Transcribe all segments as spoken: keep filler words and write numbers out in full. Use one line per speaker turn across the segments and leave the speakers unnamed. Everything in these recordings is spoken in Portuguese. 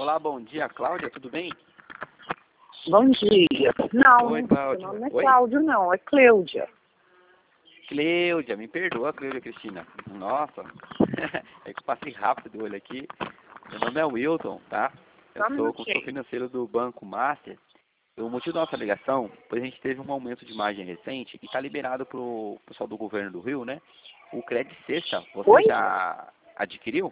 Olá, bom dia, Cláudia, tudo bem?
Bom dia. Não,
Oi,
meu
Cláudia.
nome não é
Oi?
Cláudio, não, é Cleudia.
Cleudia, me perdoa, Cleudia Cristina. Nossa, é que eu passei rápido o olho aqui. Meu nome é Wilton, tá? Eu
Só um
sou consultor
minutinho.
financeiro do Banco Master. O motivo da nossa ligação, pois a gente teve um aumento de margem recente e está liberado para o pessoal do governo do Rio, né? O Crédito Sexta, você
Oi?
já adquiriu?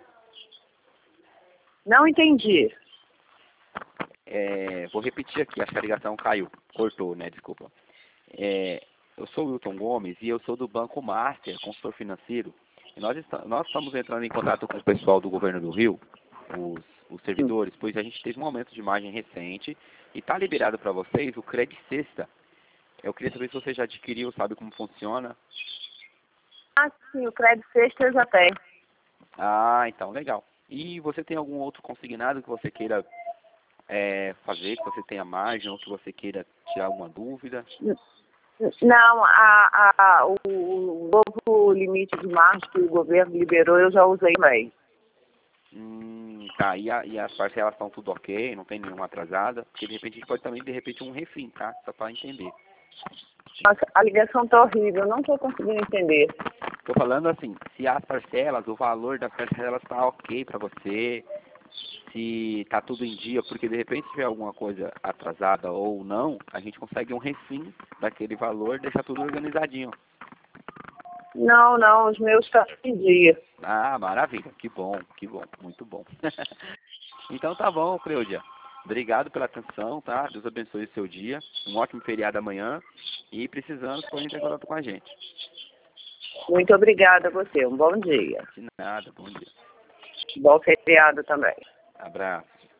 Não entendi.
É, vou repetir aqui, acho que a ligação caiu, cortou, né? Desculpa. É, eu sou o Wilton Gomes e eu sou do Banco Master, consultor financeiro. E nós, está, nós estamos entrando em contato com o pessoal do governo do Rio, os, os servidores, pois a gente teve um aumento de margem recente e está liberado para vocês o Crédito Sexta. Eu queria saber se você já adquiriu, sabe como funciona.
Ah, sim, o crédito sexta eu já tenho.
Ah, então, legal. E você tem algum outro consignado que você queira é, fazer, que você tenha margem ou que você queira tirar alguma dúvida?
Não, a, a, o, o novo limite de margem que o governo liberou eu já usei bem.
Hum, tá, e, a, e as parcelas estão tudo ok, não tem nenhuma atrasada? Porque de repente a gente pode também, de repente, um refim, tá? Só para entender.
Nossa, a ligação tá horrível, eu não estou conseguindo entender.
Tô falando assim, se as parcelas, o valor das parcelas tá ok para você, se tá tudo em dia, porque de repente se tiver alguma coisa atrasada ou não, a gente consegue um refim daquele valor, deixar tudo organizadinho.
Não, não, os meus estão em dia.
Ah, maravilha, que bom, que bom, muito bom. Então tá bom, Cleudia. Obrigado pela atenção, tá? Deus abençoe o seu dia. Um ótimo feriado amanhã. E precisando, pode entrar em contato com a gente.
Muito obrigada a você, um bom dia.
De nada, bom dia.
Bom feriado também.
Abraço.